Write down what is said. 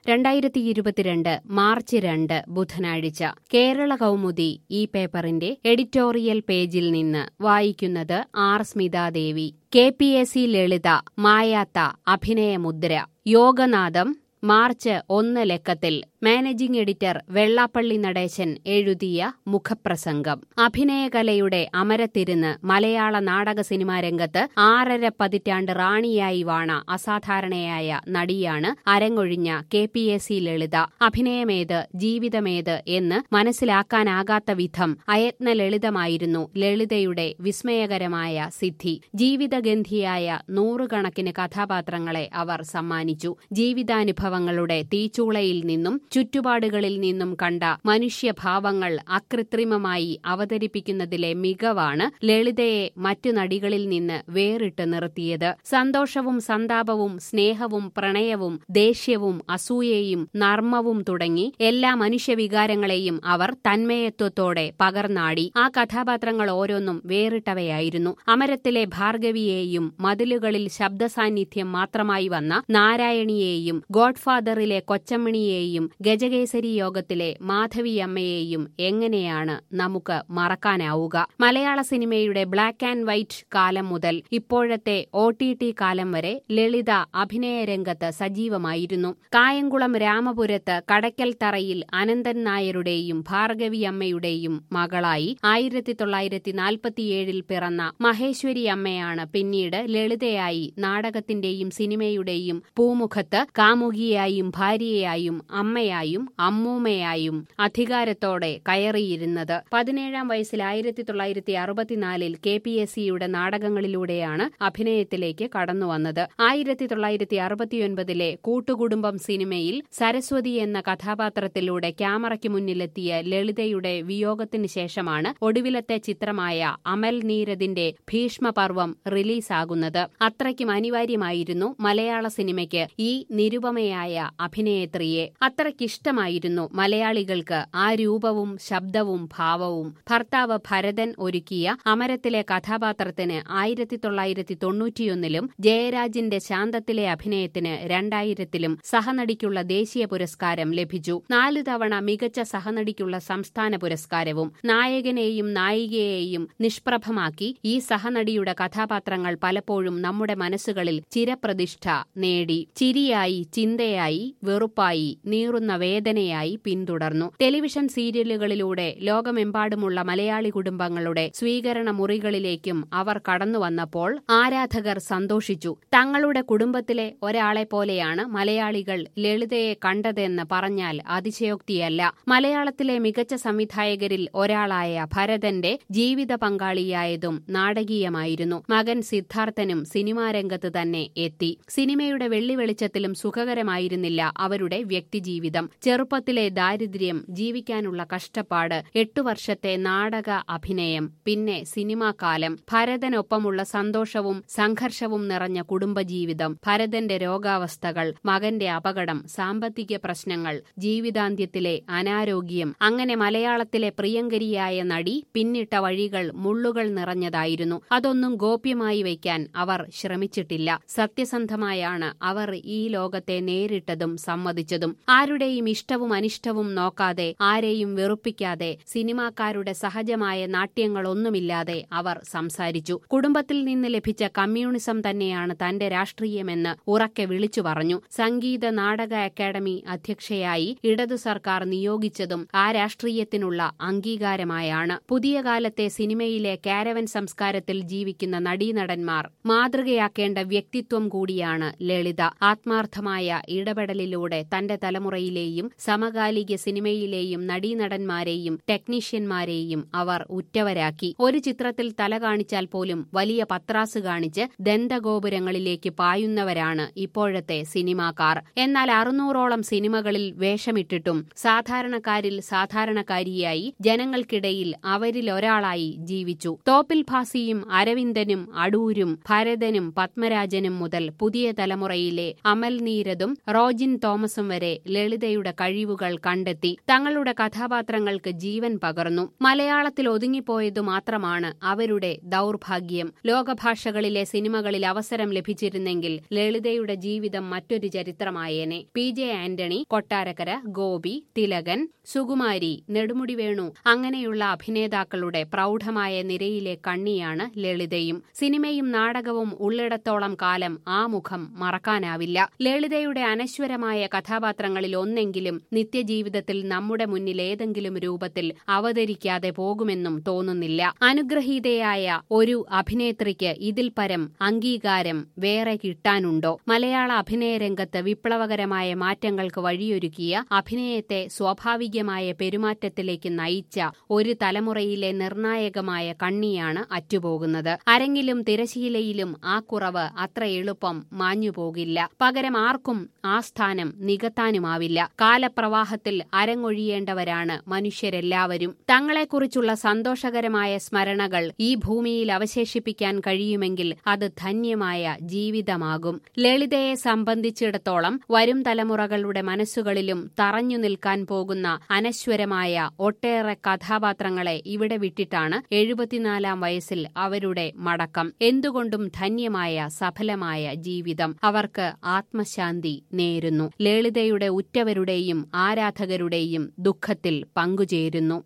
2022 March 2 ബുധനാഴ്ച കേരള കൗമുദി ഈ പേപ്പറിന്റെ എഡിറ്റോറിയൽ പേജിൽ നിന്ന് വായിക്കുന്നത് ആർ സ്മിതാദേവി. KPSC ലളിത മായാത്ത അഭിനയമുദ്ര. യോഗനാഥം മാർച്ച് 1 ലക്കത്തിൽ മാനേജിംഗ് എഡിറ്റർ വെള്ളാപ്പള്ളി നടേശൻ എഴുതിയ മുഖപ്രസംഗം. അഭിനയകലയുടെ അമരത്തിരുന്ന് മലയാള നാടക സിനിമാ രംഗത്ത് 6.5 പതിറ്റാണ്ട് റാണിയായി വാണ അസാധാരണയായ നടിയാണ് അരങ്ങൊഴിഞ്ഞ KPSC ലളിത. അഭിനയമേത് ജീവിതമേത് എന്ന് മനസ്സിലാക്കാനാകാത്ത വിധം അയത്ന ലളിതമായിരുന്നു ലളിതയുടെ വിസ്മയകരമായ സിദ്ധി. ജീവിതഗന്ധിയായ നൂറുകണക്കിന് കഥാപാത്രങ്ങളെ അവർ സമ്മാനിച്ചു. ജീവിതാനുഭവങ്ങളുടെ തീച്ചൂളയിൽ നിന്നും ചുറ്റുപാടുകളിൽ നിന്നും കണ്ട മനുഷ്യഭാവങ്ങൾ അകൃത്രിമമായി അവതരിപ്പിക്കുന്നതിലെ മികവാണ് ലളിതയെ മറ്റു നടികളിൽ നിന്ന് വേറിട്ട് നിർത്തിയത്. സന്തോഷവും സന്താപവും സ്നേഹവും പ്രണയവും ദേഷ്യവും അസൂയയും നർമ്മവും തുടങ്ങി എല്ലാ മനുഷ്യവികാരങ്ങളെയും അവർ തന്മയത്വത്തോടെ പകർന്നാടി. ആ കഥാപാത്രങ്ങൾ ഓരോന്നും വേറിട്ടവയായിരുന്നു. അമരത്തിലെ ഭാർഗവിയെയും മതിലുകളിൽ ശബ്ദസാന്നിധ്യം മാത്രമായി വന്ന നാരായണിയെയും ഗോഡ്ഫാദറിലെ കൊച്ചമ്മണിയെയും ഗജകേസരി യോഗത്തിലെ മാധവിയമ്മയെയും എങ്ങനെയാണ് നമുക്ക് മറക്കാനാവുക? മലയാള സിനിമയുടെ ബ്ലാക്ക് ആൻഡ് വൈറ്റ് കാലം മുതൽ ഇപ്പോഴത്തെ OTT കാലം വരെ ലളിത അഭിനയരംഗത്ത് സജീവമായിരുന്നു. കായംകുളം രാമപുരത്ത് കടയ്ക്കൽ തറയിൽ അനന്തൻ നായരുടെയും ഭാർഗവിയമ്മയുടെയും മകളായി 1947 പിറന്ന മഹേശ്വരി അമ്മയാണ് പിന്നീട് ലളിതയായി നാടകത്തിന്റെയും സിനിമയുടെയും പൂമുഖത്ത് കാമുകിയായും ഭാര്യയായും അമ്മയായും അമ്മൂമ്മയായും അധികാരത്തോടെ കയറിയിരുന്നത്. 17-ാം വയസ്സിൽ 1964 KPSCയുടെ നാടകങ്ങളിലൂടെയാണ് അഭിനയത്തിലേക്ക് കടന്നുവന്നത്. 1969 കൂട്ടുകുടുംബം സിനിമയിൽ സരസ്വതി എന്ന കഥാപാത്രത്തിലൂടെ ക്യാമറയ്ക്ക് മുന്നിലെത്തിയ ലളിതയുടെ വിയോഗത്തിന് ശേഷമാണ് ഒടുവിലത്തെ ചിത്രമായ അമൽ നീരദിന്റെ ഭീഷ്മപർവം റിലീസാകുന്നത്. അത്രയ്ക്കും അനിവാര്യമായിരുന്നു മലയാള സിനിമയ്ക്ക് ഈ നിരുപമയായ അഭിനേത്രിയെ. അത്രയ്ക്കിഷ്ടമായിരുന്നു മലയാളികൾക്ക് ആ രൂപവും ശബ്ദവും ഭാവവും. ഭർത്താവ് ഭരതൻ ഒരുക്കിയ അമരത്തിലെ കഥാപാത്രത്തിന് 1991 ജയരാജിന്റെ ശാന്തത്തിലെ അഭിനയത്തിന് 2000 സഹനടിക്കുള്ള ദേശീയ പുരസ്കാരം ലഭിച്ചു. 4 തവണ മികച്ച സഹനടിക്കുള്ള സംസ്ഥാന പുരസ്കാരവും. നായകനെയും നായികയെയും നിഷ്പ്രഭമാക്കി ഈ സഹനടിയുടെ കഥാപാത്രങ്ങൾ പലപ്പോഴും നമ്മുടെ മനസ്സുകളിൽ ചിരപ്രതിഷ്ഠ നേടി. ചിരിയായി, ചിന്തയായി, വെറുപ്പായി, നീറുന്ന വേദനയായി പിന്തുടർന്നു. ടെലിവിഷൻ സീരിയലുകളിലൂടെ ലോകമെമ്പാടുമുള്ള മലയാളി കുടുംബങ്ങളുടെ സ്വീകരണ മുറികളിലേക്കും അവർ കടന്നുവന്നപ്പോൾ ആരാധകർ സന്തോഷിച്ചു. തങ്ങളുടെ കുടുംബത്തിലെ ഒരാളെ പോലെയാണ് മലയാളികൾ ലളിതയെ കണ്ടതെന്ന് പറഞ്ഞാൽ അതിശയോക്തിയല്ല. മലയാളത്തിലെ മികച്ച സംവിധായകരിൽ ഒരാളായ ഭരതന്റെ ജീവിത പങ്കാളിയായതും നാടകീയമായിരുന്നു. മകൻ സിദ്ധാർത്ഥനും സിനിമാരംഗത്ത് തന്നെ എത്തി. സിനിമയുടെ വെള്ളി വെളിച്ചത്തിലും സുഖകരമായിരുന്നില്ല അവരുടെ വ്യക്തിജീവിതം. ചെറുപ്പത്തിലെ ദാരിദ്ര്യം, ജീവിക്കാനുള്ള കഷ്ടപ്പാട്, 8 വർഷത്തെ നാടക അഭിനയം, പിന്നെ സിനിമാ കാലം, ഭരതനൊപ്പമുള്ള സന്തോഷവും സംഘർഷവും നിറഞ്ഞ കുടുംബജീവിതം, ഭരതന്റെ രോഗാവസ്ഥകൾ, മകന്റെ അപകടം, സാമ്പത്തിക പ്രശ്നങ്ങൾ, ജീവിതാന്ത്യത്തിലെ അനാരോഗ്യം, അങ്ങനെ മലയാളത്തിലെ പ്രിയങ്കരിയായ നടി പിന്നിട്ട വഴികൾ മുള്ളുകൾ നിറഞ്ഞതായിരുന്നു. അതൊന്നും ഗോപ്യമായി വയ്ക്കാൻ അവർ ശ്രമിച്ചിട്ടില്ല. സത്യസന്ധമായാണ് അവർ ഈ ലോകത്തെ നേരിട്ടതും സമ്മതിച്ചതും. ആരുടെയും ഇഷ്ടവും അനിഷ്ടവും നോക്കാതെ, ആരെയും വെറുപ്പിക്കാതെ, സിനിമാക്കാരുടെ സഹജമായ നാട്യങ്ങളൊന്നുമില്ലാതെ അവർ സംസാരിച്ചു. കുടുംബത്തിൽ നിന്ന് ലഭിച്ച കമ്മ്യൂണിസം തന്നെയാണ് തന്റെ രാഷ്ട്രീയമെന്ന് ഉറക്കെ വിളിച്ചു പറഞ്ഞു. സംഗീത നാടക അക്കാദമി അധ്യക്ഷയായി ഇടതു സർക്കാർ നിയോഗിച്ചതും ആ രാഷ്ട്രീയത്തിനുള്ള അംഗീകാരമായാണ്. പുതിയ കാലത്തെ സിനിമയിലെ കാരവൻ സംസ്കാരത്തിൽ ജീവിക്കുന്ന നടീനടന്മാർ മാതൃകയാക്കേണ്ട വ്യക്തിത്വം കൂടിയാണ് ലളിത. ആത്മാർത്ഥമായ ഇടപെടലിലൂടെ തന്റെ തലമുറയിലെയും സമകാലിക സിനിമയിലെയും നടീനടന്മാരെയും ടെക്നീഷ്യന്മാരെയും അവർ ഉറ്റവരാക്കി. ഒരു ചിത്രത്തിൽ തല കാണിച്ചാൽ പോലും വലിയ പത്രാസ് കാണിച്ച് ദന്തഗോപുരങ്ങളിലേക്ക് പായുന്നവരാണ് ഇപ്പോഴത്തെ സിനിമാക്കാർ. എന്നാൽ 600ഓളം സിനിമകളിൽ വേഷമിട്ടിട്ടും സാധാരണക്കാരിൽ സാധാരണക്കാരിയായി ജനങ്ങൾക്കിടയിൽ അവരിലൊരാളായി ജീവിച്ചു. തോപ്പിൽ ഭാസിയും അരവിന്ദനും അടൂരും ഭരതനും പത്മരാജനും മുതൽ പുതിയ തലമുറയിലെ അമൽ നീരദും റോജിൻ തോമസും വരെ ലളിത ലളിതയുടെ കഴിവുകൾ കണ്ടെത്തി തങ്ങളുടെ കഥാപാത്രങ്ങൾക്ക് ജീവൻ പകർന്നു. മലയാളത്തിൽ ഒതുങ്ങിപ്പോയതു മാത്രമാണ് അവരുടെ ദൗർഭാഗ്യം. ലോകഭാഷകളിലെ സിനിമകളിൽ അവസരം ലഭിച്ചിരുന്നെങ്കിൽ ലളിതയുടെ ജീവിതം മറ്റൊരു ചരിത്രമായേനെ. PJ ആന്റണി, കൊട്ടാരക്കര, ഗോപി, തിലകൻ, സുകുമാരി, നെടുമുടി വേണു അങ്ങനെയുള്ള അഭിനേതാക്കളുടെ പ്രൗഢമായ നിരയിലെ കണ്ണിയാണ് ലളിതയും. സിനിമയും നാടകവും ഉള്ളിടത്തോളം കാലം ആ മുഖം മറക്കാനാവില്ല. ലളിതയുടെ അനശ്വരമായ കഥാപാത്രങ്ങളിൽ ഒന്നെങ്കിലും നിത്യജീവിതത്തിൽ നമ്മുടെ മുന്നിൽ ഏതെങ്കിലും രൂപത്തിൽ അവതരിക്കാതെ പോകുമെന്നും തോന്നുന്നില്ല. അനുഗ്രഹീതയായ ഒരു അഭിനേത്രിക്ക് ഇതിൽ പരം അംഗീകാരം വേറെ കിട്ടാനുണ്ടോ? മലയാള അഭിനയ രംഗത്ത് വിപ്ലവകരമായ മാറ്റങ്ങൾക്ക് വഴിയൊരുക്കിയ, അഭിനയത്തെ സ്വാഭാവികമായ പെരുമാറ്റത്തിലേക്ക് നയിച്ച ഒരു തലമുറയിലെ നിർണായകമായ കണ്ണിയാണ് അറ്റുപോകുന്നത്. അരങ്ങിലും തിരശീലയിലും ആ കുറവ് അത്ര എളുപ്പം മാഞ്ഞുപോകില്ല. പകരം ആർക്കും ആ സ്ഥാനം നികത്താനുമാവില്ല. കാലപ്രവാഹത്തിൽ അരങ്ങൊഴിയേണ്ടവരാണ് മനുഷ്യരെല്ലാവരും. തങ്ങളെക്കുറിച്ചുള്ള സന്തോഷകരമായ സ്മരണകൾ ഈ ഭൂമിയിൽ അവശേഷിപ്പിക്കാൻ കഴിയുമെങ്കിൽ അത് ധന്യമായ ജീവിതമാകും. ലളിതയെ സംബന്ധിച്ചിടത്തോളം വരും തലമുറകളുടെ മനസ്സുകളിലും തറഞ്ഞു നിൽക്കാൻ പോകുന്ന അനശ്വരമായ ഒട്ടേറെ കഥാപാത്രങ്ങളെ ഇവിടെ വിട്ടിട്ടാണ് 74-ാം വയസ്സിൽ അവരുടെ മടക്കം. എന്തുകൊണ്ടും ധന്യമായ സഫലമായ ജീവിതം. അവർക്ക് ആത്മശാന്തി നേരുന്നു. ലളിതയുടെ ഉറ്റവരുടെയും ആരാധകരുടെയും ദുഃഖത്തിൽ പങ്കുചേരുന്നു.